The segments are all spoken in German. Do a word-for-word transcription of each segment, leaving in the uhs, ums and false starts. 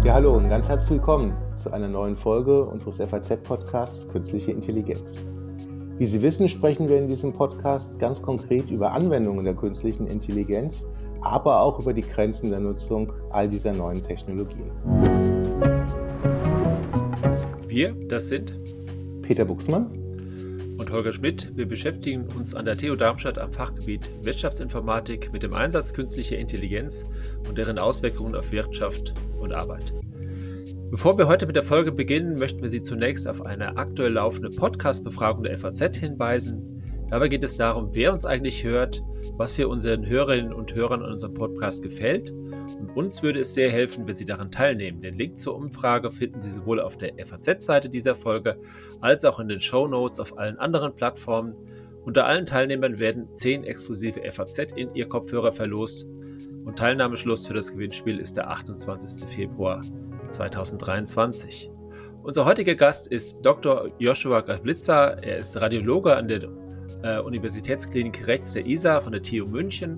Ja, hallo und ganz herzlich willkommen zu einer neuen Folge unseres F A Z-Podcasts Künstliche Intelligenz. Wie Sie wissen, sprechen wir in diesem Podcast ganz konkret über Anwendungen der künstlichen Intelligenz, aber auch über die Grenzen der Nutzung all dieser neuen Technologien. Wir, das sind Peter Buchsmann und Holger Schmidt. Wir beschäftigen uns an der T U Darmstadt am Fachgebiet Wirtschaftsinformatik mit dem Einsatz künstlicher Intelligenz und deren Auswirkungen auf Wirtschaft und Arbeit. Bevor wir heute mit der Folge beginnen, möchten wir Sie zunächst auf eine aktuell laufende Podcast-Befragung der F A Z hinweisen. Dabei geht es darum, wer uns eigentlich hört, was für unseren Hörerinnen und Hörern an unserem Podcast gefällt. Und uns würde es sehr helfen, wenn Sie daran teilnehmen. Den Link zur Umfrage finden Sie sowohl auf der F A Z-Seite dieser Folge als auch in den Shownotes auf allen anderen Plattformen. Unter allen Teilnehmern werden zehn exklusive F A Z in Ihr Kopfhörer verlost. Und Teilnahmeschluss für das Gewinnspiel ist der achtundzwanzigster Februar zweitausenddreiundzwanzig. Unser heutiger Gast ist Doktor Joshua Gawlica. Er ist Radiologe an der äh, Universitätsklinik Rechts der I S A von der T U München.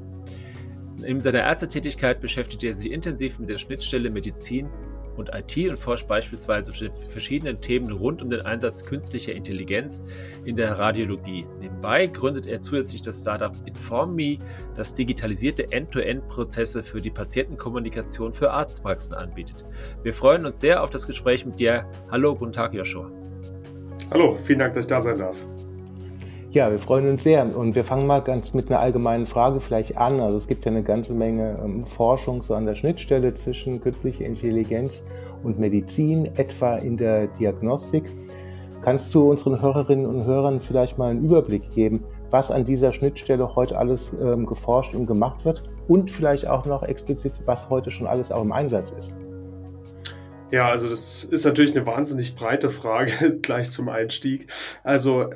In seiner Ärztetätigkeit beschäftigt er sich intensiv mit der Schnittstelle Medizin und I T und forscht beispielsweise zu verschiedenen Themen rund um den Einsatz künstlicher Intelligenz in der Radiologie. Nebenbei gründet er zusätzlich das Startup InformMe, das digitalisierte End-to-End-Prozesse für die Patientenkommunikation für Arztpraxen anbietet. Wir freuen uns sehr auf das Gespräch mit dir. Hallo, guten Tag, Joshua. Hallo, vielen Dank, dass ich da sein darf. Ja, wir freuen uns sehr und wir fangen mal ganz mit einer allgemeinen Frage vielleicht an. Also es gibt ja eine ganze Menge ähm, Forschung so an der Schnittstelle zwischen künstlicher Intelligenz und Medizin, etwa in der Diagnostik. Kannst du unseren Hörerinnen und Hörern vielleicht mal einen Überblick geben, was an dieser Schnittstelle heute alles ähm, geforscht und gemacht wird und vielleicht auch noch explizit, was heute schon alles auch im Einsatz ist? Ja, also das ist natürlich eine wahnsinnig breite Frage gleich zum Einstieg. Also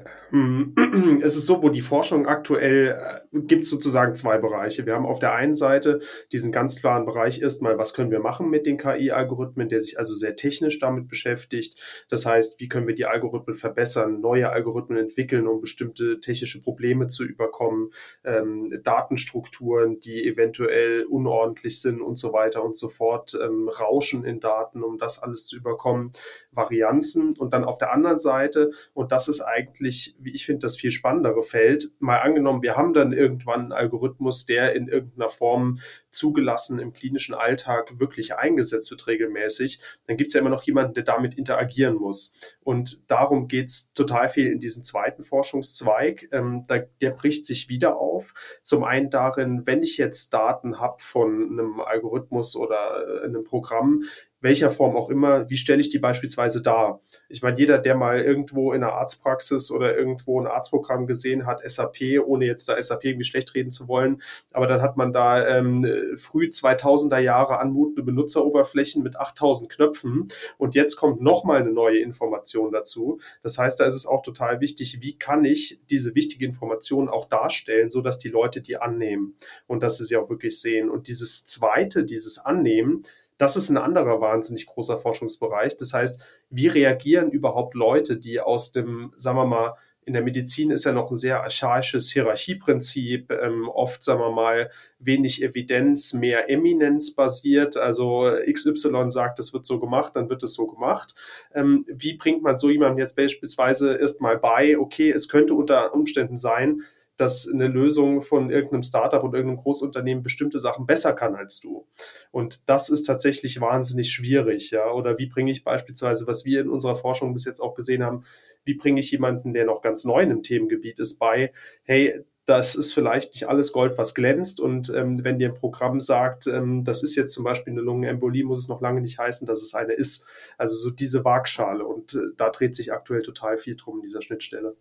ähm, es ist so, wo die Forschung aktuell äh, gibt es sozusagen zwei Bereiche. Wir haben auf der einen Seite diesen ganz klaren Bereich erstmal, was können wir machen mit den K I-Algorithmen, der sich also sehr technisch damit beschäftigt. Das heißt, wie können wir die Algorithmen verbessern, neue Algorithmen entwickeln, um bestimmte technische Probleme zu überkommen, ähm, Datenstrukturen, die eventuell unordentlich sind und so weiter und so fort, ähm, Rauschen in Daten, um das alles zu überkommen, Varianzen. Und dann auf der anderen Seite, und das ist eigentlich, wie ich finde, das viel spannendere Feld, mal angenommen, wir haben dann irgendwann einen Algorithmus, der in irgendeiner Form zugelassen im klinischen Alltag wirklich eingesetzt wird regelmäßig, dann gibt es ja immer noch jemanden, der damit interagieren muss. Und darum geht es total viel in diesem zweiten Forschungszweig. Ähm, da, der bricht sich wieder auf. Zum einen darin, wenn ich jetzt Daten habe von einem Algorithmus oder einem Programm, welcher Form auch immer, wie stelle ich die beispielsweise dar? Ich meine, jeder, der mal irgendwo in einer Arztpraxis oder irgendwo ein Arztprogramm gesehen hat, S A P, ohne jetzt da S A P irgendwie schlecht reden zu wollen, aber dann hat man da ähm, früh zweitausender Jahre anmutende Benutzeroberflächen mit achttausend Knöpfen und jetzt kommt nochmal eine neue Information dazu. Das heißt, da ist es auch total wichtig, wie kann ich diese wichtige Information auch darstellen, sodass die Leute die annehmen und dass sie sie auch wirklich sehen. Und dieses Zweite, dieses Annehmen, das ist ein anderer wahnsinnig großer Forschungsbereich. Das heißt, wie reagieren überhaupt Leute, die aus dem, sagen wir mal, in der Medizin ist ja noch ein sehr archaisches Hierarchieprinzip, ähm, oft, sagen wir mal, wenig Evidenz, mehr Eminenz basiert. Also X Y sagt, das wird so gemacht, dann wird es so gemacht. Ähm, wie bringt man so jemandem jetzt beispielsweise erstmal bei, okay, es könnte unter Umständen sein, dass eine Lösung von irgendeinem Startup oder irgendeinem Großunternehmen bestimmte Sachen besser kann als du. Und das ist tatsächlich wahnsinnig schwierig, ja. Oder wie bringe ich beispielsweise, was wir in unserer Forschung bis jetzt auch gesehen haben, wie bringe ich jemanden, der noch ganz neu in einem Themengebiet ist, bei, hey, das ist vielleicht nicht alles Gold, was glänzt. Und ähm, wenn dir ein Programm sagt, ähm, das ist jetzt zum Beispiel eine Lungenembolie, muss es noch lange nicht heißen, dass es eine ist. Also so diese Waagschale. Und äh, da dreht sich aktuell total viel drum in dieser Schnittstelle.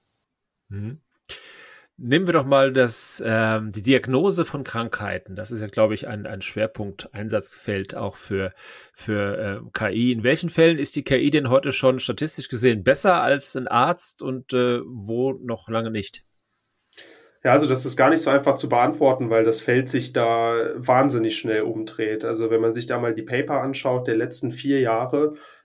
Mhm. Nehmen wir doch mal das, ähm, die Diagnose von Krankheiten. Das ist ja, glaube ich, ein, ein Schwerpunkt-Einsatzfeld auch für, für äh, K I. In welchen Fällen ist die K I denn heute schon statistisch gesehen besser als ein Arzt und äh, wo noch lange nicht? Ja, also das ist gar nicht so einfach zu beantworten, weil das Feld sich da wahnsinnig schnell umdreht. Also wenn man sich da mal die Paper anschaut der letzten vier Jahre,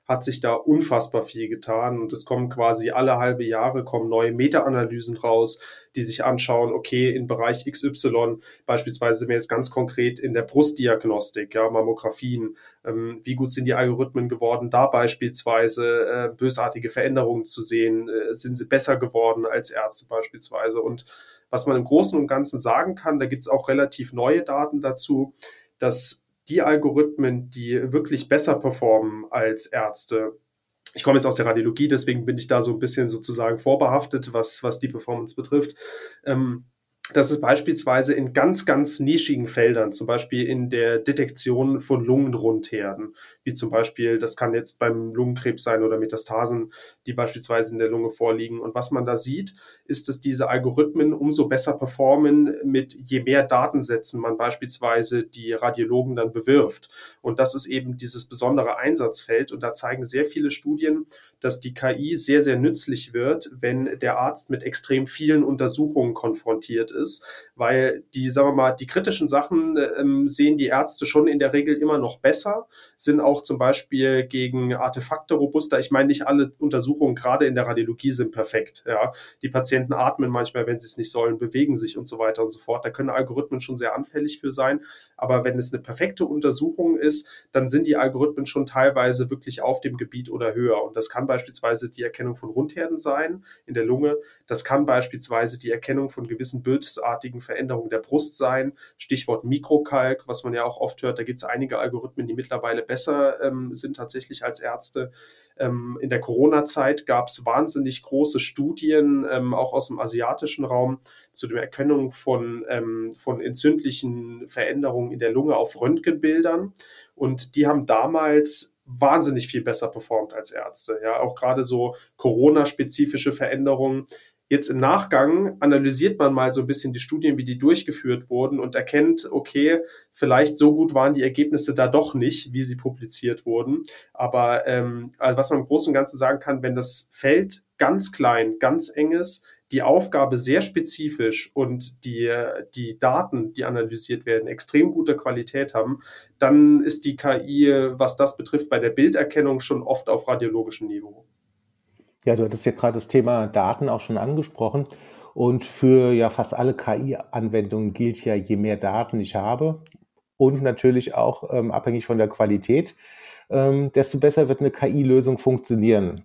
hat sich da unfassbar viel getan und es kommen quasi alle halbe Jahre kommen neue Meta-Analysen raus, die sich anschauen, okay, im Bereich X Y, beispielsweise sind wir jetzt ganz konkret in der Brustdiagnostik, ja, Mammografien, ähm, wie gut sind die Algorithmen geworden, da beispielsweise äh, bösartige Veränderungen zu sehen, äh, sind sie besser geworden als Ärzte beispielsweise. Und was man im Großen und Ganzen sagen kann, da gibt es auch relativ neue Daten dazu, dass die Algorithmen, die wirklich besser performen als Ärzte, ich komme jetzt aus der Radiologie, deswegen bin ich da so ein bisschen sozusagen vorbehaftet, was, was die Performance betrifft. Ähm, das ist beispielsweise in ganz, ganz nischigen Feldern, zum Beispiel in der Detektion von Lungenrundherden, wie zum Beispiel, das kann jetzt beim Lungenkrebs sein oder Metastasen, die beispielsweise in der Lunge vorliegen. Und was man da sieht, ist, dass diese Algorithmen umso besser performen, mit je mehr Datensätzen man beispielsweise die Radiologen dann bewirft. Und das ist eben dieses besondere Einsatzfeld. Und da zeigen sehr viele Studien, dass die K I sehr, sehr nützlich wird, wenn der Arzt mit extrem vielen Untersuchungen konfrontiert ist, weil die, sagen wir mal, die kritischen Sachen ähm, sehen die Ärzte schon in der Regel immer noch besser, sind auch zum Beispiel gegen Artefakte robuster. Ich meine, nicht alle Untersuchungen, gerade in der Radiologie, sind perfekt. Ja. Die Patienten atmen manchmal, wenn sie es nicht sollen, bewegen sich und so weiter und so fort. Da können Algorithmen schon sehr anfällig für sein. Aber wenn es eine perfekte Untersuchung ist, dann sind die Algorithmen schon teilweise wirklich auf dem Gebiet oder höher. Und das kann beispielsweise die Erkennung von Rundherden sein in der Lunge. Das kann beispielsweise die Erkennung von gewissen bösartigen Veränderungen der Brust sein. Stichwort Mikrokalk, was man ja auch oft hört. Da gibt es einige Algorithmen, die mittlerweile besser ähm, sind tatsächlich als Ärzte. Ähm, in der Corona-Zeit gab es wahnsinnig große Studien, ähm, auch aus dem asiatischen Raum, zu der Erkennung von, ähm, von entzündlichen Veränderungen in der Lunge auf Röntgenbildern. Und die haben damals wahnsinnig viel besser performt als Ärzte. Ja, auch gerade so Corona-spezifische Veränderungen. Jetzt im Nachgang analysiert man mal so ein bisschen die Studien, wie die durchgeführt wurden und erkennt, okay, vielleicht so gut waren die Ergebnisse da doch nicht, wie sie publiziert wurden. Aber ähm, also was man im Großen und Ganzen sagen kann, wenn das Feld ganz klein, ganz eng ist, die Aufgabe sehr spezifisch und die, die Daten, die analysiert werden, extrem gute Qualität haben, dann ist die K I, was das betrifft, bei der Bilderkennung schon oft auf radiologischem Niveau. Ja, du hattest ja gerade das Thema Daten auch schon angesprochen. Und für ja fast alle K I-Anwendungen gilt ja, je mehr Daten ich habe und natürlich auch ähm, abhängig von der Qualität, ähm, desto besser wird eine K I-Lösung funktionieren.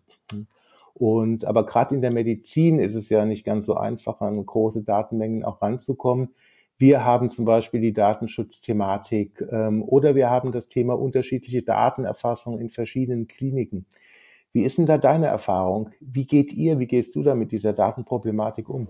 Und aber gerade in der Medizin ist es ja nicht ganz so einfach, an große Datenmengen auch ranzukommen. Wir haben zum Beispiel die Datenschutzthematik ähm, oder wir haben das Thema unterschiedliche Datenerfassung in verschiedenen Kliniken. Wie ist denn da deine Erfahrung? Wie geht ihr, wie gehst du da mit dieser Datenproblematik um?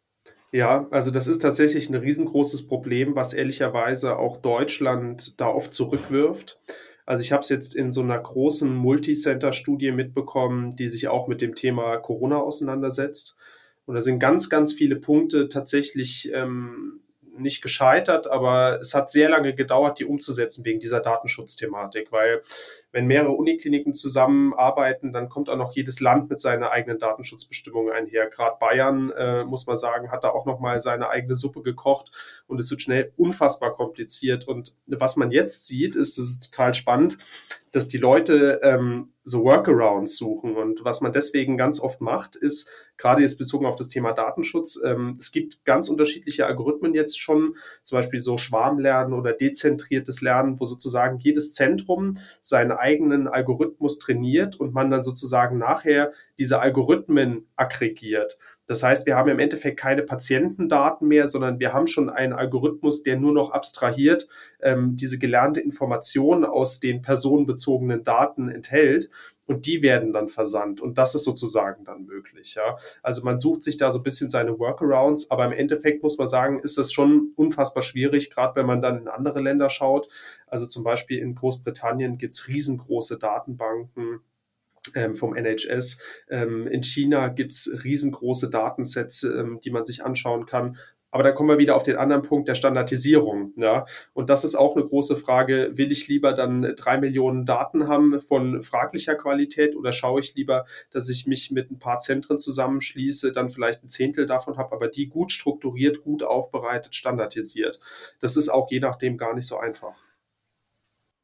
Ja, also das ist tatsächlich ein riesengroßes Problem, was ehrlicherweise auch Deutschland da oft zurückwirft. Also ich habe es jetzt in so einer großen Multicenter-Studie mitbekommen, die sich auch mit dem Thema Corona auseinandersetzt. Und da sind ganz, ganz viele Punkte tatsächlich ähm, nicht gescheitert, aber es hat sehr lange gedauert, die umzusetzen wegen dieser Datenschutzthematik, weil wenn mehrere Unikliniken zusammenarbeiten, dann kommt auch noch jedes Land mit seinen eigenen Datenschutzbestimmungen einher. Gerade Bayern, äh, muss man sagen, hat da auch nochmal seine eigene Suppe gekocht und es wird schnell unfassbar kompliziert. Und was man jetzt sieht, ist, es ist total spannend, dass die Leute ähm, so Workarounds suchen. Und was man deswegen ganz oft macht, ist, gerade jetzt bezogen auf das Thema Datenschutz, ähm, es gibt ganz unterschiedliche Algorithmen jetzt schon, zum Beispiel so Schwarmlernen oder dezentriertes Lernen, wo sozusagen jedes Zentrum seinen eigenen Algorithmus trainiert und man dann sozusagen nachher diese Algorithmen aggregiert. Das heißt, wir haben im Endeffekt keine Patientendaten mehr, sondern wir haben schon einen Algorithmus, der nur noch abstrahiert ähm, diese gelernte Information aus den personenbezogenen Daten enthält und die werden dann versandt und das ist sozusagen dann möglich. Ja. Also man sucht sich da so ein bisschen seine Workarounds, aber im Endeffekt muss man sagen, ist das schon unfassbar schwierig, gerade wenn man dann in andere Länder schaut. Also zum Beispiel in Großbritannien gibt es riesengroße Datenbanken vom N H S. In China gibt es riesengroße Datensets, die man sich anschauen kann. Aber da kommen wir wieder auf den anderen Punkt der Standardisierung. Ja? Und das ist auch eine große Frage. Will ich lieber dann drei Millionen Daten haben von fraglicher Qualität oder schaue ich lieber, dass ich mich mit ein paar Zentren zusammenschließe, dann vielleicht ein Zehntel davon habe, aber die gut strukturiert, gut aufbereitet, standardisiert. Das ist auch je nachdem gar nicht so einfach.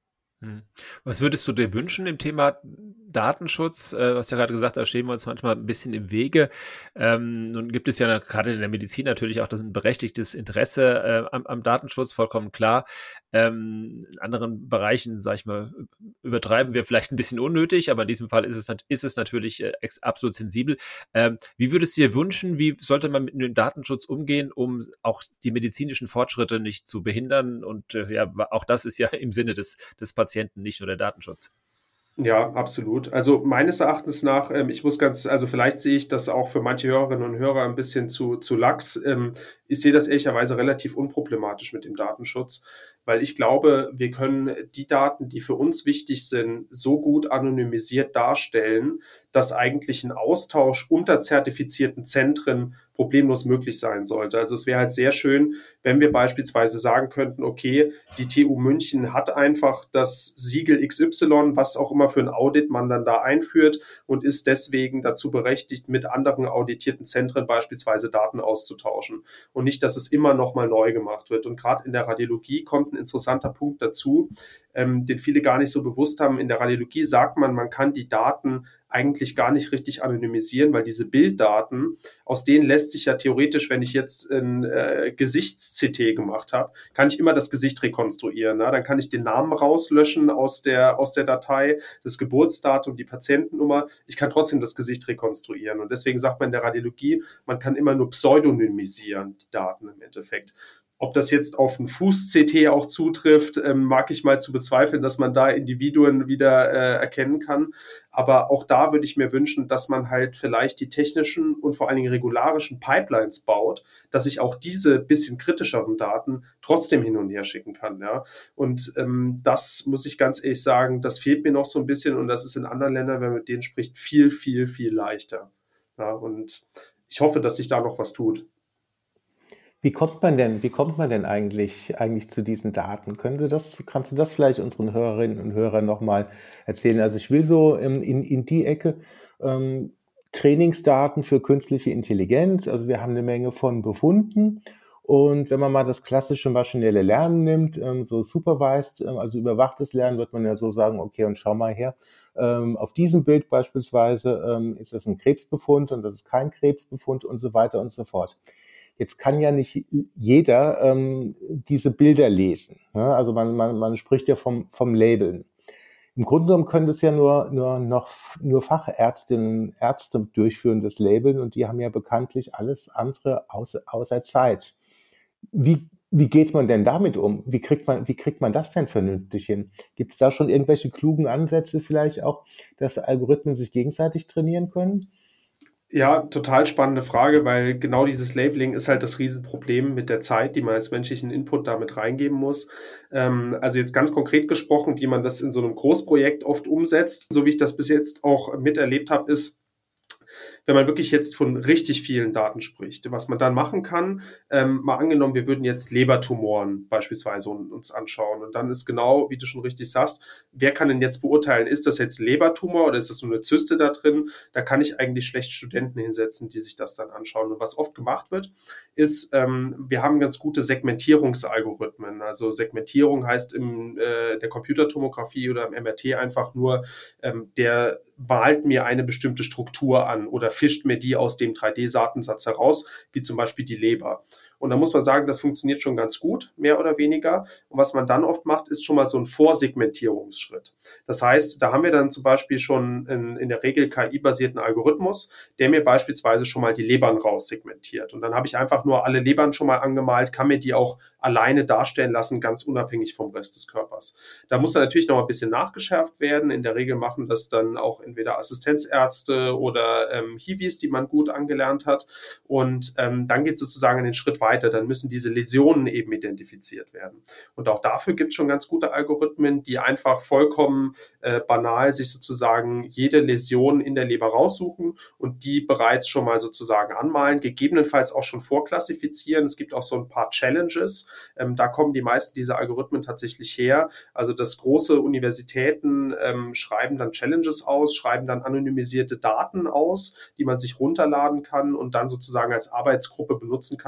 Was würdest du dir wünschen im Thema Datenschutz? Du hast ja gerade gesagt, da stehen wir uns manchmal ein bisschen im Wege. Ähm, nun gibt es ja gerade in der Medizin natürlich auch das ein berechtigtes Interesse äh, am, am Datenschutz, vollkommen klar. Ähm, in anderen Bereichen, sag ich mal, übertreiben wir vielleicht ein bisschen unnötig, aber in diesem Fall ist es, ist es natürlich äh, absolut sensibel. Ähm, wie würdest du dir wünschen, wie sollte man mit dem Datenschutz umgehen, um auch die medizinischen Fortschritte nicht zu behindern? Und äh, ja, auch das ist ja im Sinne des, des Patienten, nicht nur der Datenschutz. Ja, absolut. Also meines Erachtens nach, ähm, ich muss ganz, also vielleicht sehe ich das auch für manche Hörerinnen und Hörer ein bisschen zu, zu lax. Ähm, ich sehe das ehrlicherweise relativ unproblematisch mit dem Datenschutz, weil ich glaube, wir können die Daten, die für uns wichtig sind, so gut anonymisiert darstellen, dass eigentlich ein Austausch unter zertifizierten Zentren problemlos möglich sein sollte. Also es wäre halt sehr schön, wenn wir beispielsweise sagen könnten, okay, die T U München hat einfach das Siegel X Y, was auch immer für ein Audit man dann da einführt und ist deswegen dazu berechtigt, mit anderen auditierten Zentren beispielsweise Daten auszutauschen. Und nicht, dass es immer nochmal neu gemacht wird. Und gerade in der Radiologie kommt ein interessanter Punkt dazu, ähm, den viele gar nicht so bewusst haben. In der Radiologie sagt man, man kann die Daten eigentlich gar nicht richtig anonymisieren, weil diese Bilddaten, aus denen lässt sich ja theoretisch, wenn ich jetzt ein äh, Gesichts-C T gemacht habe, kann ich immer das Gesicht rekonstruieren. Ne? Dann kann ich den Namen rauslöschen aus der, aus der Datei, das Geburtsdatum, die Patientennummer. Ich kann trotzdem das Gesicht rekonstruieren. Und deswegen sagt man in der Radiologie, man kann immer nur pseudonymisieren, die Daten im Endeffekt. Ob das jetzt auf ein Fuß-C T auch zutrifft, ähm, mag ich mal zu bezweifeln, dass man da Individuen wieder äh, erkennen kann. Aber auch da würde ich mir wünschen, dass man halt vielleicht die technischen und vor allen Dingen regularischen Pipelines baut, dass ich auch diese bisschen kritischeren Daten trotzdem hin und her schicken kann. Ja? Und ähm, das muss ich ganz ehrlich sagen, das fehlt mir noch so ein bisschen und das ist in anderen Ländern, wenn man mit denen spricht, viel, viel, viel leichter. Ja? Und ich hoffe, dass sich da noch was tut. Wie kommt man denn, wie kommt man denn eigentlich, eigentlich zu diesen Daten? Können Sie das, kannst du das vielleicht unseren Hörerinnen und Hörern nochmal erzählen? Also ich will so ähm, in, in die Ecke ähm, Trainingsdaten für künstliche Intelligenz. Also wir haben eine Menge von Befunden. Und wenn man mal das klassische maschinelle Lernen nimmt, ähm, so supervised, ähm, also überwachtes Lernen, wird man ja so sagen, okay, und schau mal her, ähm, auf diesem Bild beispielsweise ähm, ist das ein Krebsbefund und das ist kein Krebsbefund und so weiter und so fort. Jetzt kann ja nicht jeder ähm, diese Bilder lesen. Ne? Also man, man, man spricht ja vom, vom Labeln. Im Grunde genommen können das ja nur, nur, noch, nur Fachärztinnen, Ärzte durchführen, das Labeln, und die haben ja bekanntlich alles andere außer, außer Zeit. Wie, wie geht man denn damit um? Wie kriegt man, wie kriegt man das denn vernünftig hin? Gibt es da schon irgendwelche klugen Ansätze vielleicht auch, dass Algorithmen sich gegenseitig trainieren können? Ja, total spannende Frage, weil genau dieses Labeling ist halt das Riesenproblem mit der Zeit, die man als menschlichen Input damit reingeben muss. Ähm, also jetzt ganz konkret gesprochen, wie man das in so einem Großprojekt oft umsetzt, so wie ich das bis jetzt auch miterlebt habe, ist, wenn man wirklich jetzt von richtig vielen Daten spricht, was man dann machen kann, ähm, mal angenommen, wir würden jetzt Lebertumoren beispielsweise uns anschauen und dann ist genau, wie du schon richtig sagst, wer kann denn jetzt beurteilen, ist das jetzt ein Lebertumor oder ist das nur eine Zyste da drin? Da kann ich eigentlich schlecht Studenten hinsetzen, die sich das dann anschauen. Und was oft gemacht wird, ist, ähm, wir haben ganz gute Segmentierungsalgorithmen. Also Segmentierung heißt in äh, der Computertomographie oder im M R T einfach nur, ähm, der malt mir eine bestimmte Struktur an oder fischt mir die aus dem drei D-Datensatz heraus, wie zum Beispiel die Leber. Und da muss man sagen, das funktioniert schon ganz gut, mehr oder weniger. Und was man dann oft macht, ist schon mal so ein Vorsegmentierungsschritt. Das heißt, da haben wir dann zum Beispiel schon in, in der Regel K I-basierten Algorithmus, der mir beispielsweise schon mal die Lebern raussegmentiert. Und dann habe ich einfach nur alle Lebern schon mal angemalt, kann mir die auch alleine darstellen lassen, ganz unabhängig vom Rest des Körpers. Da muss dann natürlich noch ein bisschen nachgeschärft werden. In der Regel machen das dann auch entweder Assistenzärzte oder ähm, Hiwis, die man gut angelernt hat. Und ähm, dann geht es sozusagen einen Schritt weiter. Dann müssen diese Läsionen eben identifiziert werden. Und auch dafür gibt es schon ganz gute Algorithmen, die einfach vollkommen äh, banal sich sozusagen jede Läsion in der Leber raussuchen und die bereits schon mal sozusagen anmalen, gegebenenfalls auch schon vorklassifizieren. Es gibt auch so ein paar Challenges. Ähm, da kommen die meisten dieser Algorithmen tatsächlich her. Also dass große Universitäten ähm, schreiben dann Challenges aus, schreiben dann anonymisierte Daten aus, die man sich runterladen kann und dann sozusagen als Arbeitsgruppe benutzen kann, um seine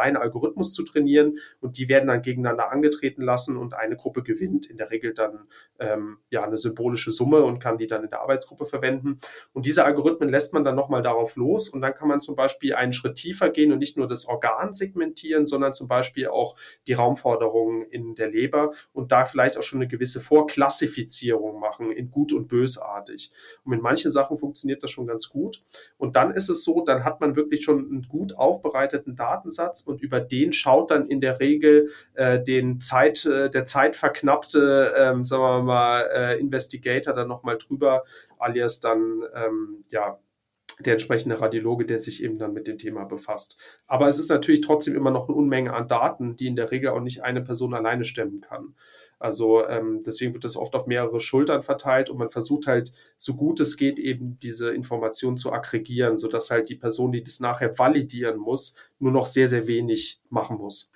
einen Algorithmus zu trainieren und die werden dann gegeneinander angetreten lassen und eine Gruppe gewinnt in der Regel dann ähm, ja eine symbolische Summe und kann die dann in der Arbeitsgruppe verwenden. Und diese Algorithmen lässt man dann nochmal darauf los und dann kann man zum Beispiel einen Schritt tiefer gehen und nicht nur das Organ segmentieren, sondern zum Beispiel auch die Raumforderungen in der Leber und da vielleicht auch schon eine gewisse Vorklassifizierung machen in gut und bösartig. Und mit manchen Sachen funktioniert das schon ganz gut. Und dann ist es so, dann hat man wirklich schon einen gut aufbereiteten Datensatz und über den schaut dann in der Regel äh, den Zeit, äh, der zeitverknappte, ähm, sagen wir mal, äh, Investigator dann nochmal drüber, alias dann, ähm, ja, der entsprechende Radiologe, der sich eben dann mit dem Thema befasst. Aber es ist natürlich trotzdem immer noch eine Unmenge an Daten, die in der Regel auch nicht eine Person alleine stemmen kann. Also ähm, deswegen wird das oft auf mehrere Schultern verteilt und man versucht halt, so gut es geht, eben diese Informationen zu aggregieren, sodass halt die Person, die das nachher validieren muss, nur noch sehr, sehr wenig machen muss.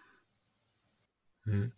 Hm.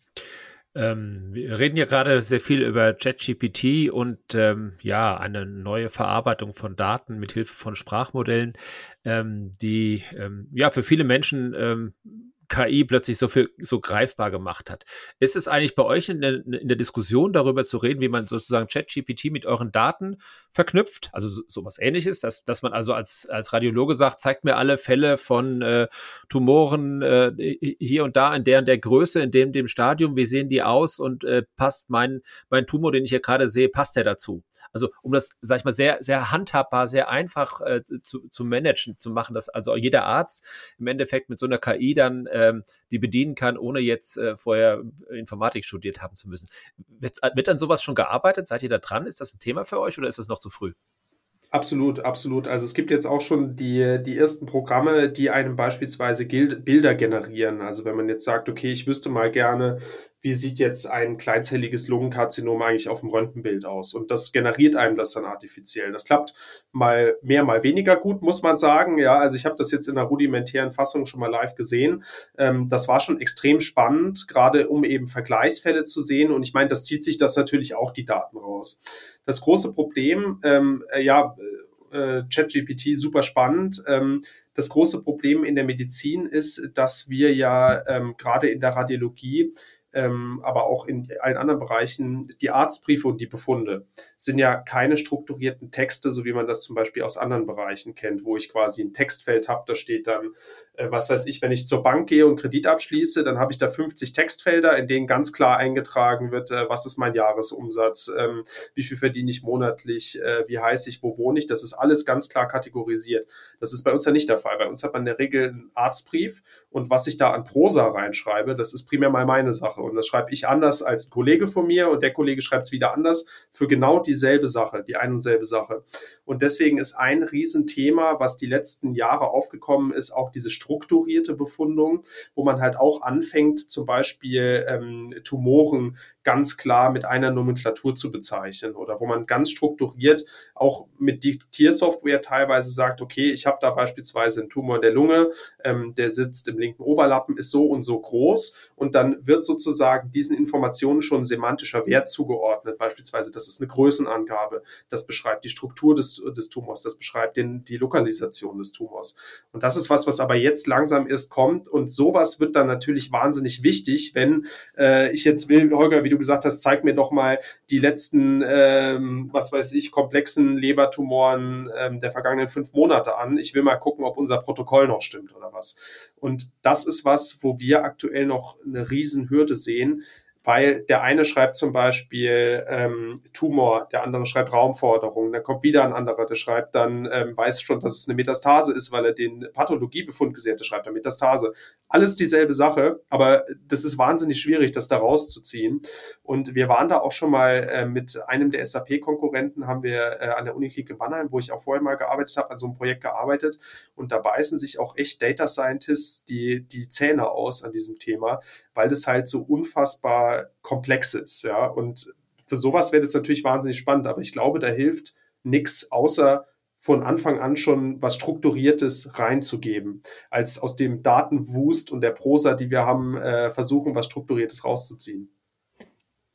Ähm, wir reden ja gerade sehr viel über ChatGPT und ähm, ja, eine neue Verarbeitung von Daten mit Hilfe von Sprachmodellen, ähm, die ähm, ja für viele Menschen ähm, K I plötzlich so viel so greifbar gemacht hat. Ist es eigentlich bei euch in der, in der Diskussion darüber zu reden, wie man sozusagen ChatGPT mit euren Daten verknüpft? Also so, sowas Ähnliches, dass, dass man also als, als Radiologe sagt, zeigt mir alle Fälle von äh, Tumoren äh, hier und da in der und der Größe, in dem, dem Stadium, wie sehen die aus und äh, passt mein, mein Tumor, den ich hier gerade sehe, passt der dazu? Also um das, sag ich mal, sehr, sehr handhabbar, sehr einfach äh, zu, zu managen, zu machen, dass also jeder Arzt im Endeffekt mit so einer K I dann ähm, die bedienen kann, ohne jetzt äh, vorher Informatik studiert haben zu müssen. Wird, wird an sowas schon gearbeitet? Seid ihr da dran? Ist das ein Thema für euch oder ist das noch zu früh? Absolut, absolut. Also es gibt jetzt auch schon die, die ersten Programme, die einem beispielsweise Bilder generieren. Also wenn man jetzt sagt, okay, ich wüsste mal gerne, wie sieht jetzt ein kleinzelliges Lungenkarzinom eigentlich auf dem Röntgenbild aus? Und das generiert einem das dann artifiziell. Das klappt mal mehr, mal weniger gut, muss man sagen. Ja, also ich habe das jetzt in einer rudimentären Fassung schon mal live gesehen. Ähm, das war schon extrem spannend, gerade um eben Vergleichsfälle zu sehen. Und ich meine, das zieht sich das natürlich auch die Daten raus. Das große Problem, ähm, äh, ja, äh, ChatGPT super spannend. Ähm, das große Problem in der Medizin ist, dass wir ja ähm, gerade in der Radiologie Ähm, aber auch in allen anderen Bereichen, die Arztbriefe und die Befunde sind ja keine strukturierten Texte, so wie man das zum Beispiel aus anderen Bereichen kennt, wo ich quasi ein Textfeld habe, da steht dann, äh, was weiß ich, wenn ich zur Bank gehe und Kredit abschließe, dann habe ich da fünfzig Textfelder, in denen ganz klar eingetragen wird, äh, was ist mein Jahresumsatz, ähm, wie viel verdiene ich monatlich, äh, wie heiße ich, wo wohne ich, das ist alles ganz klar kategorisiert. Das ist bei uns ja nicht der Fall. Bei uns hat man in der Regel einen Arztbrief und was ich da an Prosa reinschreibe, das ist primär mal meine Sache. Und das schreibe ich anders als ein Kollege von mir und der Kollege schreibt es wieder anders für genau dieselbe Sache, die ein und selbe Sache. Und deswegen ist ein Riesenthema, was die letzten Jahre aufgekommen ist, auch diese strukturierte Befundung, wo man halt auch anfängt, zum Beispiel ähm, Tumoren ganz klar mit einer Nomenklatur zu bezeichnen oder wo man ganz strukturiert auch mit Diktiersoftware teilweise sagt, okay, ich habe da beispielsweise einen Tumor in der Lunge, ähm, der sitzt im linken Oberlappen, ist so und so groß und dann wird sozusagen diesen Informationen schon semantischer Wert zugeordnet, beispielsweise das ist eine Größenangabe, das beschreibt die Struktur des, des Tumors, das beschreibt den, die Lokalisation des Tumors. Und das ist was, was aber jetzt langsam erst kommt und sowas wird dann natürlich wahnsinnig wichtig, wenn äh, ich jetzt will, Holger, wie du gesagt hast, zeig mir doch mal die letzten, ähm, was weiß ich, komplexen Lebertumoren ähm, der vergangenen fünf Monate an. Ich will mal gucken, ob unser Protokoll noch stimmt oder was. Und das ist was, wo wir aktuell noch eine Riesenhürde sehen, weil der eine schreibt zum Beispiel ähm, Tumor, der andere schreibt Raumforderung, dann kommt wieder ein anderer, der schreibt dann, ähm, weiß schon, dass es eine Metastase ist, weil er den Pathologiebefund gesehen hat, der schreibt dann Metastase. Alles dieselbe Sache, aber das ist wahnsinnig schwierig, das da rauszuziehen. Und wir waren da auch schon mal äh, mit einem der S A P-Konkurrenten, haben wir äh, an der Uniklinik in Mannheim, wo ich auch vorher mal gearbeitet habe, an so einem Projekt gearbeitet und da beißen sich auch echt Data Scientists die, die Zähne aus an diesem Thema, weil das halt so unfassbar komplex ist, ja, und für sowas wäre das natürlich wahnsinnig spannend, aber ich glaube, da hilft nichts, außer von Anfang an schon was Strukturiertes reinzugeben, als aus dem Datenwust und der Prosa, die wir haben, äh, versuchen, was Strukturiertes rauszuziehen.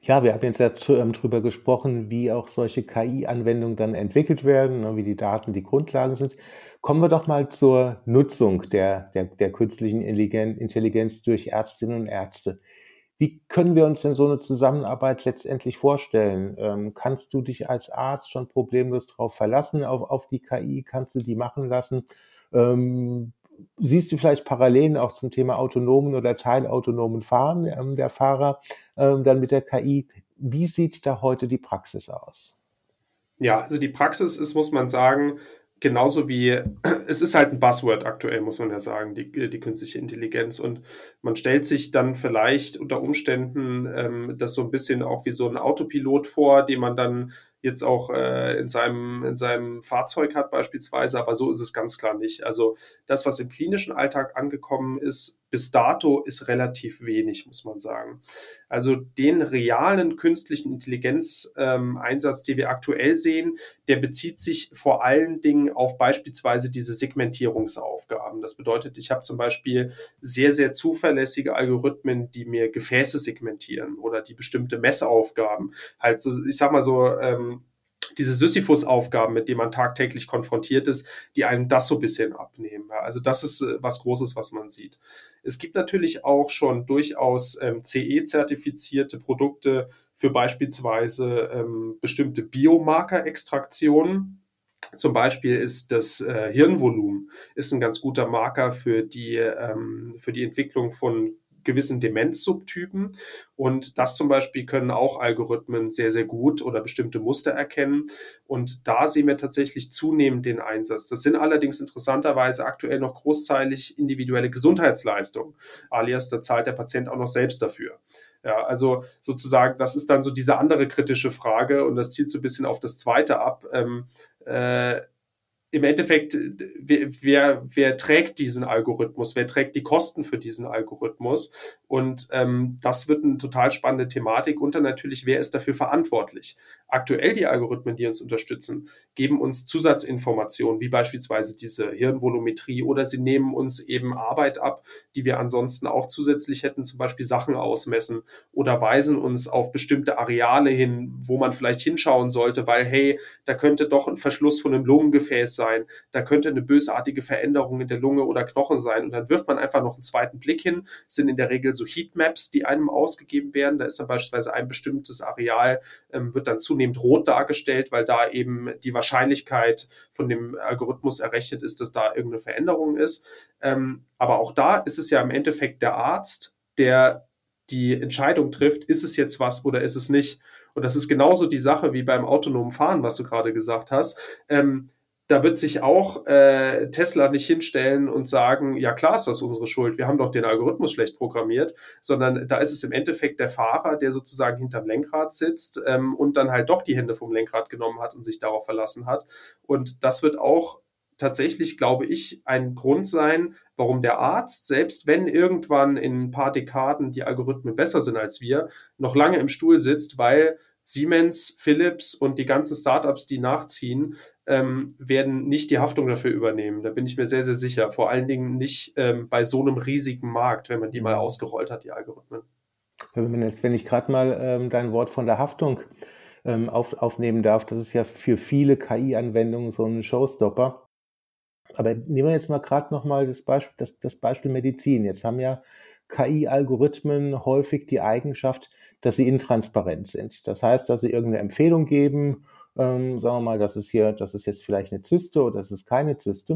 Ja, wir haben jetzt ja drüber gesprochen, wie auch solche K I-Anwendungen dann entwickelt werden, ne, wie die Daten die Grundlagen sind. Kommen wir doch mal zur Nutzung der, der, der künstlichen Intelligen- Intelligenz durch Ärztinnen und Ärzte. Wie können wir uns denn so eine Zusammenarbeit letztendlich vorstellen? Ähm, kannst du dich als Arzt schon problemlos darauf verlassen, auf, auf die K I? Kannst du die machen lassen? Ähm, siehst du vielleicht Parallelen auch zum Thema autonomen oder teilautonomen Fahren ähm, der Fahrer ähm, dann mit der K I? Wie sieht da heute die Praxis aus? Ja, also die Praxis ist, muss man sagen, genauso wie, es ist halt ein Buzzword aktuell, muss man ja sagen, die, die künstliche Intelligenz. Und man stellt sich dann vielleicht unter Umständen ähm, das so ein bisschen auch wie so ein Autopilot vor, den man dann jetzt auch äh, in seinem, in seinem Fahrzeug hat beispielsweise, aber so ist es ganz klar nicht. Also das, was im klinischen Alltag angekommen ist, bis dato ist relativ wenig, muss man sagen. Also den realen künstlichen Intelligenz-Einsatz, ähm, den wir aktuell sehen, der bezieht sich vor allen Dingen auf beispielsweise diese Segmentierungsaufgaben. Das bedeutet, ich habe zum Beispiel sehr, sehr zuverlässige Algorithmen, die mir Gefäße segmentieren oder die bestimmte Messaufgaben, halt so, ich sag mal so, ähm, diese Sisyphus-Aufgaben, mit denen man tagtäglich konfrontiert ist, die einem das so ein bisschen abnehmen. Ja, also das ist äh, was Großes, was man sieht. Es gibt natürlich auch schon durchaus ähm, C E-zertifizierte Produkte für beispielsweise ähm, bestimmte Biomarker-Extraktionen. Zum Beispiel ist das äh, Hirnvolumen ist ein ganz guter Marker für die, ähm, für die Entwicklung von gewissen Demenzsubtypen. Und das zum Beispiel können auch Algorithmen sehr, sehr gut oder bestimmte Muster erkennen. Und da sehen wir tatsächlich zunehmend den Einsatz. Das sind allerdings interessanterweise aktuell noch großteilig individuelle Gesundheitsleistungen. Alias, da zahlt der Patient auch noch selbst dafür. Ja, also sozusagen, das ist dann so diese andere kritische Frage und das zielt so ein bisschen auf das Zweite ab. Ähm, äh, Im Endeffekt, wer, wer, wer trägt diesen Algorithmus? Wer trägt die Kosten für diesen Algorithmus? Und ähm, das wird eine total spannende Thematik. Und dann natürlich, wer ist dafür verantwortlich? Aktuell die Algorithmen, die uns unterstützen, geben uns Zusatzinformationen, wie beispielsweise diese Hirnvolumetrie, oder sie nehmen uns eben Arbeit ab, die wir ansonsten auch zusätzlich hätten, zum Beispiel Sachen ausmessen, oder weisen uns auf bestimmte Areale hin, wo man vielleicht hinschauen sollte, weil, hey, da könnte doch ein Verschluss von einem Lungengefäß sein, da könnte eine bösartige Veränderung in der Lunge oder Knochen sein, und dann wirft man einfach noch einen zweiten Blick hin. Das sind in der Regel so Heatmaps, die einem ausgegeben werden. Da ist dann beispielsweise ein bestimmtes Areal, ähm, wird dann zunehmend rot dargestellt, weil da eben die Wahrscheinlichkeit von dem Algorithmus errechnet ist, dass da irgendeine Veränderung ist. Ähm, aber auch da ist es ja im Endeffekt der Arzt, der die Entscheidung trifft, ist es jetzt was oder ist es nicht. Und das ist genauso die Sache wie beim autonomen Fahren, was du gerade gesagt hast. Ähm, da wird sich auch äh, Tesla nicht hinstellen und sagen, ja klar ist das unsere Schuld, wir haben doch den Algorithmus schlecht programmiert, sondern da ist es im Endeffekt der Fahrer, der sozusagen hinterm Lenkrad sitzt ähm, und dann halt doch die Hände vom Lenkrad genommen hat und sich darauf verlassen hat. Und das wird auch tatsächlich, glaube ich, ein Grund sein, warum der Arzt, selbst wenn irgendwann in ein paar Dekaden die Algorithmen besser sind als wir, noch lange im Stuhl sitzt, weil Siemens, Philips und die ganzen Startups, die nachziehen, ähm, werden nicht die Haftung dafür übernehmen. Da bin ich mir sehr, sehr sicher. Vor allen Dingen nicht ähm, bei so einem riesigen Markt, wenn man die mal ausgerollt hat, die Algorithmen. Wenn, jetzt, wenn ich gerade mal ähm, dein Wort von der Haftung ähm, auf, aufnehmen darf, das ist ja für viele K I-Anwendungen so ein Showstopper. Aber nehmen wir jetzt mal gerade nochmal das Beispiel, das, das Beispiel Medizin. Jetzt haben ja K I-Algorithmen häufig die Eigenschaft, dass sie intransparent sind. Das heißt, dass sie irgendeine Empfehlung geben, ähm, sagen wir mal, das ist hier, das ist jetzt vielleicht eine Zyste oder das ist keine Zyste.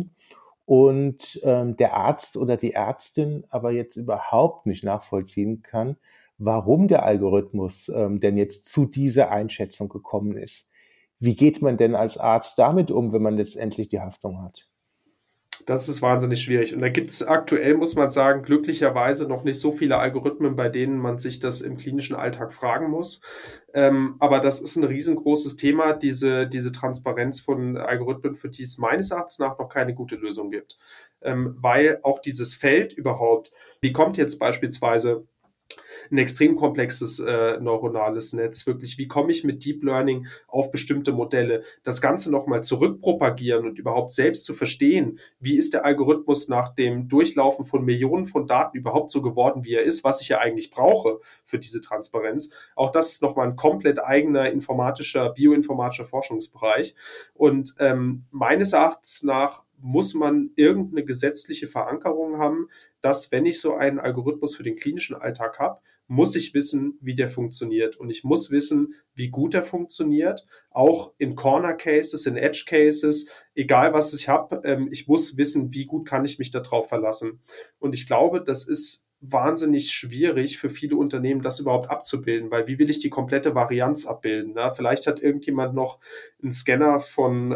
Und ähm, der Arzt oder die Ärztin aber jetzt überhaupt nicht nachvollziehen kann, warum der Algorithmus ähm, denn jetzt zu dieser Einschätzung gekommen ist. Wie geht man denn als Arzt damit um, wenn man letztendlich die Haftung hat? Das ist wahnsinnig schwierig. Und da gibt es aktuell, muss man sagen, glücklicherweise noch nicht so viele Algorithmen, bei denen man sich das im klinischen Alltag fragen muss. Ähm, aber das ist ein riesengroßes Thema, diese, diese Transparenz von Algorithmen, für die es meines Erachtens nach noch keine gute Lösung gibt. Ähm, weil auch dieses Feld überhaupt, wie kommt jetzt beispielsweise ein extrem komplexes äh, neuronales Netz. Wirklich, wie komme ich mit Deep Learning auf bestimmte Modelle? Das Ganze nochmal zurückpropagieren und überhaupt selbst zu verstehen, wie ist der Algorithmus nach dem Durchlaufen von Millionen von Daten überhaupt so geworden, wie er ist, was ich ja eigentlich brauche für diese Transparenz. Auch das ist nochmal ein komplett eigener informatischer, bioinformatischer Forschungsbereich. Und ähm, meines Erachtens nach muss man irgendeine gesetzliche Verankerung haben, dass, wenn ich so einen Algorithmus für den klinischen Alltag habe, muss ich wissen, wie der funktioniert. Und ich muss wissen, wie gut er funktioniert. Auch in Corner Cases, in Edge Cases, egal was ich habe, ähm, ich muss wissen, wie gut kann ich mich darauf verlassen. Und ich glaube, das ist wahnsinnig schwierig für viele Unternehmen, das überhaupt abzubilden, weil wie will ich die komplette Varianz abbilden? Ne? Vielleicht hat irgendjemand noch einen Scanner von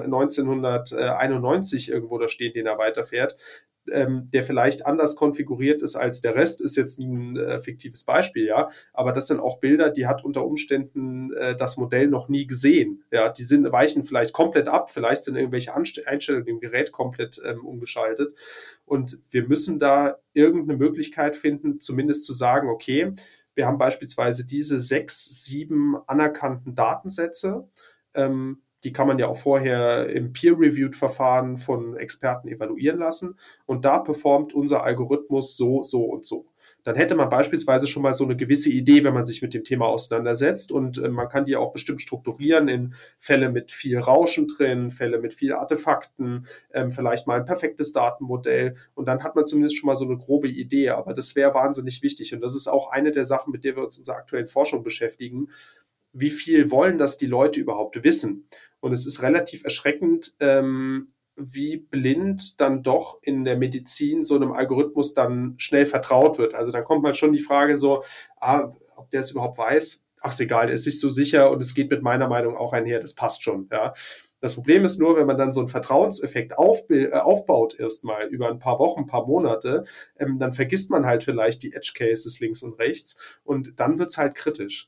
neunzehnhunderteinundneunzig irgendwo da stehen, den er weiterfährt, ähm, der vielleicht anders konfiguriert ist als der Rest, ist jetzt ein äh, fiktives Beispiel, ja, aber das sind auch Bilder, die hat unter Umständen äh, das Modell noch nie gesehen, ja, die sind, weichen vielleicht komplett ab, vielleicht sind irgendwelche Anst- Einstellungen im Gerät komplett ähm, umgeschaltet und wir müssen da irgendeine Möglichkeit finden, zumindest zu sagen, okay, wir haben beispielsweise diese sechs, sieben anerkannten Datensätze, ähm, die kann man ja auch vorher im Peer-Reviewed-Verfahren von Experten evaluieren lassen. Und da performt unser Algorithmus so, so und so. Dann hätte man beispielsweise schon mal so eine gewisse Idee, wenn man sich mit dem Thema auseinandersetzt. Und äh, man kann die auch bestimmt strukturieren in Fälle mit viel Rauschen drin, Fälle mit viel Artefakten, ähm, vielleicht mal ein perfektes Datenmodell. Und dann hat man zumindest schon mal so eine grobe Idee. Aber das wäre wahnsinnig wichtig. Und das ist auch eine der Sachen, mit der wir uns in unserer aktuellen Forschung beschäftigen. Wie viel wollen das die Leute überhaupt wissen? Und es ist relativ erschreckend, ähm, wie blind dann doch in der Medizin so einem Algorithmus dann schnell vertraut wird. Also dann kommt man schon die Frage so, ah, ob der es überhaupt weiß. Ach, ist egal, der ist sich so sicher und es geht mit meiner Meinung auch einher, das passt schon. Ja. Das Problem ist nur, wenn man dann so einen Vertrauenseffekt aufb- äh, aufbaut erstmal über ein paar Wochen, ein paar Monate, ähm, dann vergisst man halt vielleicht die Edge Cases links und rechts und dann wird's halt kritisch.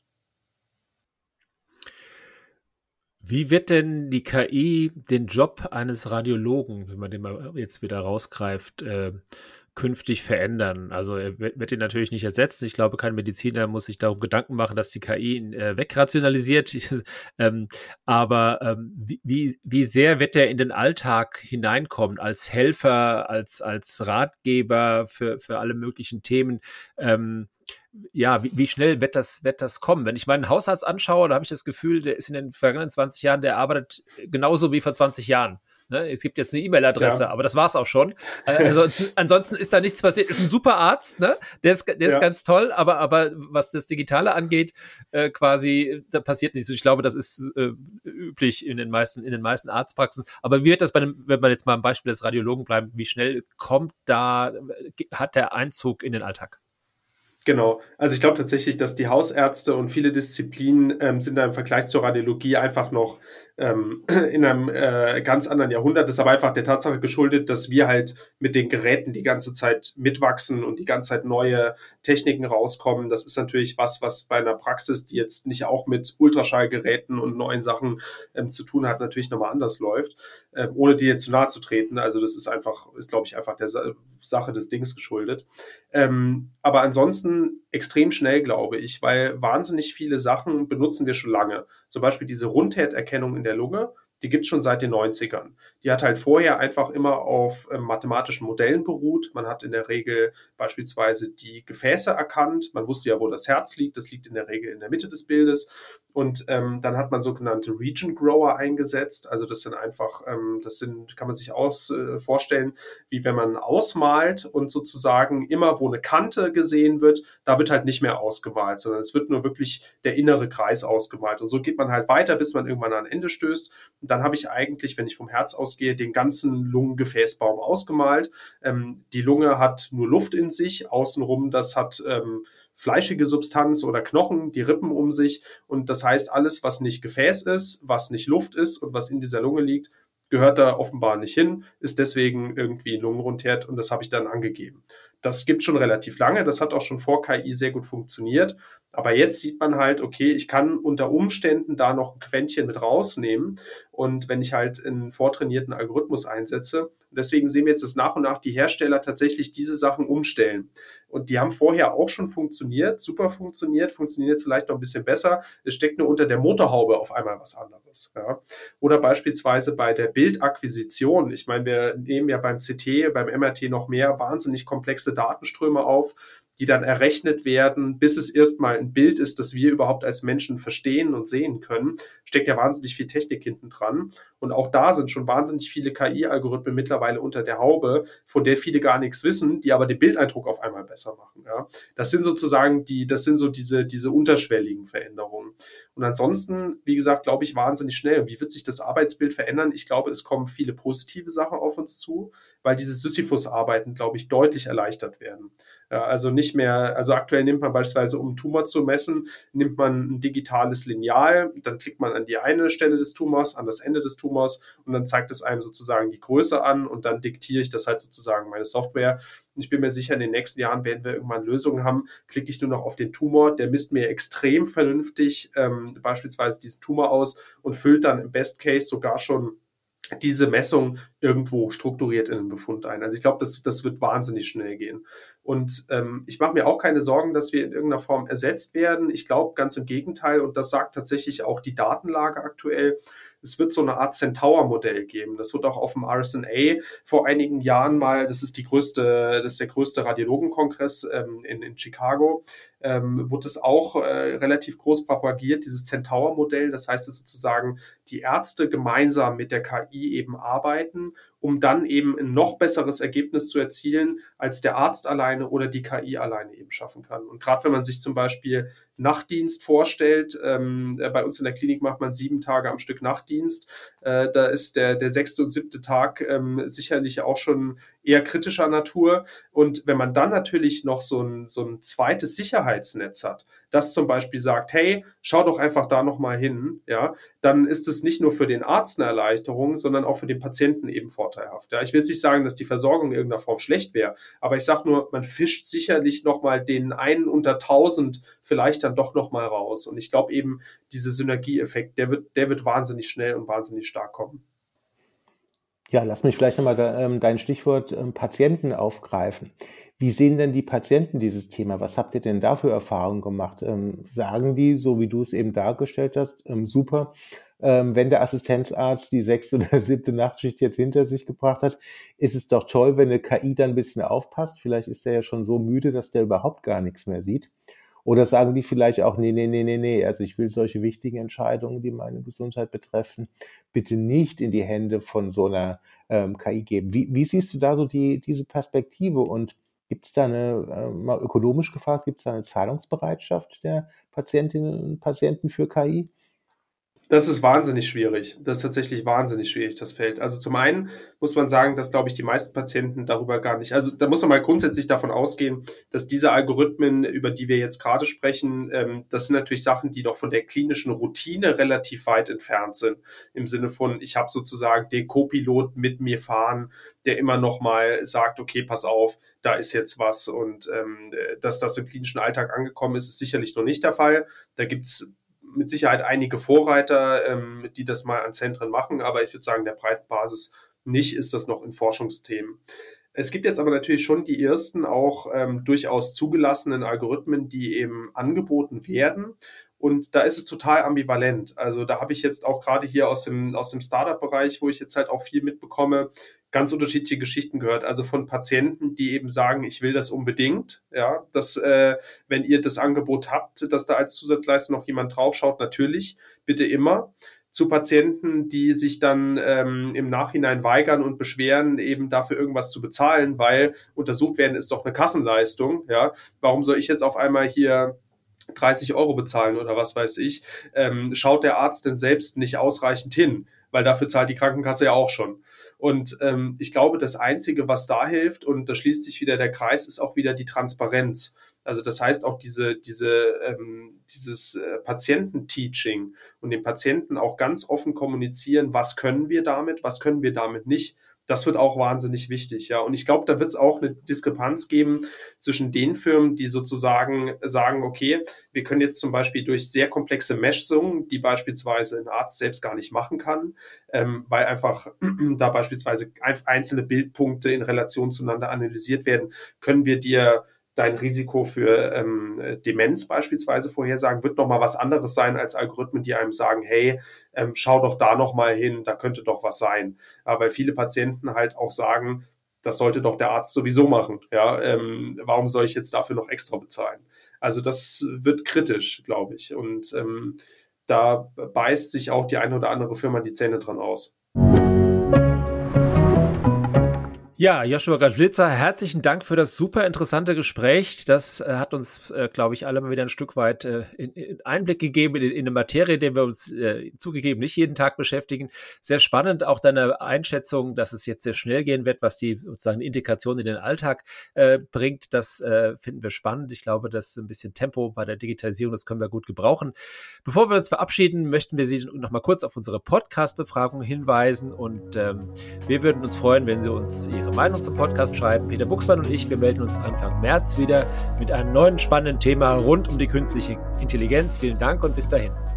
Wie wird denn die K I den Job eines Radiologen, wenn man den mal jetzt wieder rausgreift, äh, künftig verändern? Also er wird, wird ihn natürlich nicht ersetzen. Ich glaube, kein Mediziner muss sich darum Gedanken machen, dass die K I ihn äh, wegrationalisiert. ähm, aber ähm, wie, wie sehr wird er in den Alltag hineinkommen, als Helfer, als, als Ratgeber für, für alle möglichen Themen? Ähm, Ja, wie, wie schnell wird das, wird das kommen? Wenn ich meinen Hausarzt anschaue, da habe ich das Gefühl, der ist in den vergangenen zwanzig Jahren, der arbeitet genauso wie vor zwanzig Jahren. Ne? Es gibt jetzt eine E-Mail-Adresse, ja. aber das war's auch schon. Also, ansonsten ist da nichts passiert. Ist ein super Arzt, ne? Der ist, der ist ja. ganz toll, aber, aber was das Digitale angeht, äh, quasi, da passiert nichts. Ich glaube, das ist äh, üblich in den meisten, in den meisten Arztpraxen. Aber wie wird das bei einem, wenn man jetzt mal am Beispiel des Radiologen bleibt, wie schnell kommt da, hat der Einzug in den Alltag? Genau. Also ich glaube tatsächlich, dass die Hausärzte und viele Disziplinen ähm, sind da im Vergleich zur Radiologie einfach noch ähm, in einem äh, ganz anderen Jahrhundert. Das ist aber einfach der Tatsache geschuldet, dass wir halt mit den Geräten die ganze Zeit mitwachsen und die ganze Zeit neue Techniken rauskommen. Das ist natürlich was, was bei einer Praxis, die jetzt nicht auch mit Ultraschallgeräten und neuen Sachen ähm, zu tun hat, natürlich nochmal anders läuft, ähm, ohne dir jetzt zu nahe zu treten. Also das ist einfach, ist glaube ich einfach der Sa- Sache des Dings geschuldet. Ähm, aber ansonsten extrem schnell, glaube ich, weil wahnsinnig viele Sachen benutzen wir schon lange. Zum Beispiel diese Rundheterkennung in der Lunge, die gibt es schon seit den neunzigern. Die hat halt vorher einfach immer auf ähm, mathematischen Modellen beruht. Man hat in der Regel beispielsweise die Gefäße erkannt. Man wusste ja, wo das Herz liegt. Das liegt in der Regel in der Mitte des Bildes. Und ähm, dann hat man sogenannte Region Grower eingesetzt. Also das sind einfach, ähm, das sind, kann man sich aus, äh, vorstellen, wie wenn man ausmalt und sozusagen immer, wo eine Kante gesehen wird, da wird halt nicht mehr ausgemalt, sondern es wird nur wirklich der innere Kreis ausgemalt. Und so geht man halt weiter, bis man irgendwann an ein Ende stößt. Und dann habe ich eigentlich, wenn ich vom Herz ausgehe, den ganzen Lungengefäßbaum ausgemalt. Ähm, die Lunge hat nur Luft in sich, außenrum, das hat ähm, fleischige Substanz oder Knochen, die Rippen um sich. Und das heißt, alles, was nicht Gefäß ist, was nicht Luft ist und was in dieser Lunge liegt, gehört da offenbar nicht hin, ist deswegen irgendwie ein Lungenrundherd und das habe ich dann angegeben. Das gibt schon relativ lange, das hat auch schon vor K I sehr gut funktioniert. Aber jetzt sieht man halt, okay, ich kann unter Umständen da noch ein Quäntchen mit rausnehmen. Und wenn ich halt einen vortrainierten Algorithmus einsetze, deswegen sehen wir jetzt, dass nach und nach die Hersteller tatsächlich diese Sachen umstellen. Und die haben vorher auch schon funktioniert, super funktioniert, funktionieren jetzt vielleicht noch ein bisschen besser. Es steckt nur unter der Motorhaube auf einmal was anderes. Ja. Oder beispielsweise bei der Bildakquisition. Ich meine, wir nehmen ja beim C T, beim M R T noch mehr wahnsinnig komplexe Datenströme auf, die dann errechnet werden, bis es erstmal ein Bild ist, das wir überhaupt als Menschen verstehen und sehen können. Steckt ja wahnsinnig viel Technik hinten dran. Und auch da sind schon wahnsinnig viele K I-Algorithmen mittlerweile unter der Haube, von der viele gar nichts wissen, die aber den Bildeindruck auf einmal besser machen. Ja. Das sind sozusagen die, das sind so diese, diese unterschwelligen Veränderungen. Und ansonsten, wie gesagt, glaube ich, wahnsinnig schnell. Wie wird sich das Arbeitsbild verändern? Ich glaube, es kommen viele positive Sachen auf uns zu, weil diese Sisyphus-Arbeiten, glaube ich, deutlich erleichtert werden. Ja, also nicht mehr, also aktuell nimmt man beispielsweise, um einen Tumor zu messen, nimmt man ein digitales Lineal, dann klickt man an die eine Stelle des Tumors, an das Ende des Tumors und dann zeigt es einem sozusagen die Größe an und dann diktiere ich das halt sozusagen meine Software. Und ich bin mir sicher, in den nächsten Jahren werden wir irgendwann Lösungen haben, klicke ich nur noch auf den Tumor, der misst mir extrem vernünftig ähm, beispielsweise diesen Tumor aus und füllt dann im Best Case sogar schon diese Messung irgendwo strukturiert in den Befund ein. Also ich glaube, das, das wird wahnsinnig schnell gehen. Und ähm, ich mache mir auch keine Sorgen, dass wir in irgendeiner Form ersetzt werden. Ich glaube ganz im Gegenteil, und das sagt tatsächlich auch die Datenlage aktuell, es wird so eine Art Centaur-Modell geben. Das wird auch auf dem R S N A vor einigen Jahren mal, das ist die größte, das ist der größte Radiologenkongress ähm, in, in Chicago, ähm, wird es auch äh, relativ groß propagiert, dieses Centaur-Modell. Das heißt, dass sozusagen die Ärzte gemeinsam mit der K I eben arbeiten, um dann eben ein noch besseres Ergebnis zu erzielen, als der Arzt alleine oder die K I alleine eben schaffen kann. Und gerade wenn man sich zum Beispiel Nachtdienst vorstellt, ähm, bei uns in der Klinik macht man sieben Tage am Stück Nachtdienst, äh, da ist der, der sechste und siebte Tag ähm, sicherlich auch schon eher kritischer Natur. Und wenn man dann natürlich noch so ein, so ein zweites Sicherheitsnetz hat, das zum Beispiel sagt, hey, schau doch einfach da nochmal hin, ja, dann ist es nicht nur für den Arzt eine Erleichterung, sondern auch für den Patienten eben vorteilhaft. Ja. Ich will jetzt nicht sagen, dass die Versorgung in irgendeiner Form schlecht wäre, aber ich sage nur, man fischt sicherlich nochmal den einen unter tausend vielleicht dann doch nochmal raus. Und ich glaube eben, dieser Synergieeffekt, der wird, der wird wahnsinnig schnell und wahnsinnig stark kommen. Ja, lass mich vielleicht nochmal da, ähm, dein Stichwort ähm, Patienten aufgreifen. Wie sehen denn die Patienten dieses Thema? Was habt ihr denn da für Erfahrungen gemacht? Ähm, sagen die, so wie du es eben dargestellt hast, ähm, super, ähm, wenn der Assistenzarzt die sechste oder siebte Nachtschicht jetzt hinter sich gebracht hat, ist es doch toll, wenn eine K I dann ein bisschen aufpasst. Vielleicht ist der ja schon so müde, dass der überhaupt gar nichts mehr sieht. Oder sagen die vielleicht auch, nee, nee, nee, nee, nee, also ich will solche wichtigen Entscheidungen, die meine Gesundheit betreffen, bitte nicht in die Hände von so einer ähm, K I geben. Wie, wie siehst du da so die, diese Perspektive und gibt es da eine, äh, mal ökonomisch gefragt, gibt es da eine Zahlungsbereitschaft der Patientinnen und Patienten für K I? Das ist wahnsinnig schwierig. Das ist tatsächlich wahnsinnig schwierig, das Feld. Also zum einen muss man sagen, dass, glaube ich, die meisten Patienten darüber gar nicht, also da muss man mal grundsätzlich davon ausgehen, dass diese Algorithmen, über die wir jetzt gerade sprechen, ähm, das sind natürlich Sachen, die doch von der klinischen Routine relativ weit entfernt sind. Im Sinne von, ich habe sozusagen den Co-Pilot mit mir fahren, der immer noch mal sagt, okay, pass auf, da ist jetzt was. Und ähm, dass das im klinischen Alltag angekommen ist, ist sicherlich noch nicht der Fall. Da gibt's mit Sicherheit einige Vorreiter, ähm, die das mal an Zentren machen, aber ich würde sagen, der breiten Basis nicht, ist das noch in Forschungsthemen. Es gibt jetzt aber natürlich schon die ersten auch ähm, durchaus zugelassenen Algorithmen, die eben angeboten werden. Und da ist es total ambivalent. Also da habe ich jetzt auch gerade hier aus dem, aus dem Startup-Bereich, wo ich jetzt halt auch viel mitbekomme, ganz unterschiedliche Geschichten gehört. Also von Patienten, die eben sagen, ich will das unbedingt. Ja, dass, äh, wenn ihr das Angebot habt, dass da als Zusatzleistung noch jemand draufschaut, natürlich, bitte immer. Zu Patienten, die sich dann ähm, im Nachhinein weigern und beschweren, eben dafür irgendwas zu bezahlen, weil untersucht werden ist doch eine Kassenleistung. Ja, warum soll ich jetzt auf einmal hier dreißig Euro bezahlen oder was weiß ich? Ähm, schaut der Arzt denn selbst nicht ausreichend hin? Weil dafür zahlt die Krankenkasse ja auch schon. Und ähm, ich glaube, das Einzige, was da hilft, und da schließt sich wieder der Kreis, ist auch wieder die Transparenz. Also das heißt auch diese, diese, ähm, dieses äh, Patiententeaching und den Patienten auch ganz offen kommunizieren, was können wir damit, was können wir damit nicht. Das wird auch wahnsinnig wichtig, ja. Und ich glaube, da wird es auch eine Diskrepanz geben zwischen den Firmen, die sozusagen sagen, okay, wir können jetzt zum Beispiel durch sehr komplexe Messungen, die beispielsweise ein Arzt selbst gar nicht machen kann, ähm, weil einfach da beispielsweise einzelne Bildpunkte in Relation zueinander analysiert werden, können wir dir dein Risiko für ähm, Demenz beispielsweise vorhersagen, wird nochmal was anderes sein als Algorithmen, die einem sagen, hey, ähm, schau doch da nochmal hin, da könnte doch was sein. Ja, weil viele Patienten halt auch sagen, das sollte doch der Arzt sowieso machen. Ja, ähm, warum soll ich jetzt dafür noch extra bezahlen? Also das wird kritisch, glaube ich. Und ähm, da beißt sich auch die eine oder andere Firma die Zähne dran aus. Ja, Joshua Gadlitzer, herzlichen Dank für das super interessante Gespräch. Das äh, hat uns, äh, glaube ich, alle mal wieder ein Stück weit äh, in, in Einblick gegeben in, in eine Materie, der wir uns äh, zugegeben nicht jeden Tag beschäftigen. Sehr spannend, auch deine Einschätzung, dass es jetzt sehr schnell gehen wird, was die sozusagen Integration in den Alltag äh, bringt. Das äh, finden wir spannend. Ich glaube, dass ein bisschen Tempo bei der Digitalisierung, das können wir gut gebrauchen. Bevor wir uns verabschieden, möchten wir Sie noch mal kurz auf unsere Podcast-Befragung hinweisen und ähm, wir würden uns freuen, wenn Sie uns Ihre Meinung zum Podcast schreiben. Peter Buchsmann und ich, wir melden uns Anfang März wieder mit einem neuen spannenden Thema rund um die künstliche Intelligenz. Vielen Dank und bis dahin.